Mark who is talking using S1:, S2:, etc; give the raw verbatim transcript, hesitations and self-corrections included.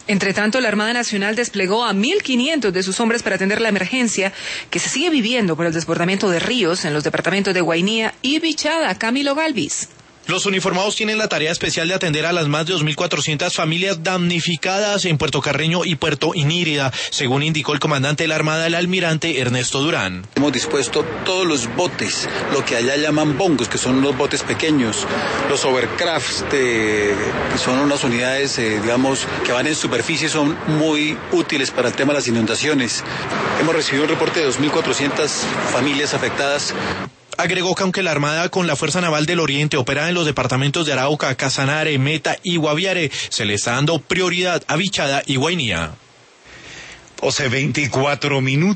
S1: Entre tanto, la Armada Nacional desplegó a mil quinientos de sus hombres para atender la emergencia que se sigue viviendo por el desbordamiento de ríos en los departamentos de Guainía y Bichada. Camilo Galvis.
S2: Los uniformados tienen la tarea especial de atender a las más de dos mil cuatrocientas familias damnificadas en Puerto Carreño y Puerto Inírida, según indicó el comandante de la Armada, el almirante Ernesto Durán.
S3: Hemos dispuesto todos los botes, lo que allá llaman bongos, que son los botes pequeños, los overcrafts, eh, que son unas unidades, eh, digamos, que van en superficie, son muy útiles para el tema de las inundaciones. Hemos recibido un reporte de dos mil cuatrocientas familias afectadas.
S2: Agregó que aunque la Armada con la Fuerza Naval del Oriente opera en los departamentos de Arauca, Casanare, Meta y Guaviare, se le está dando prioridad a Bichada y Guainía.
S4: doce veinticuatro minutos.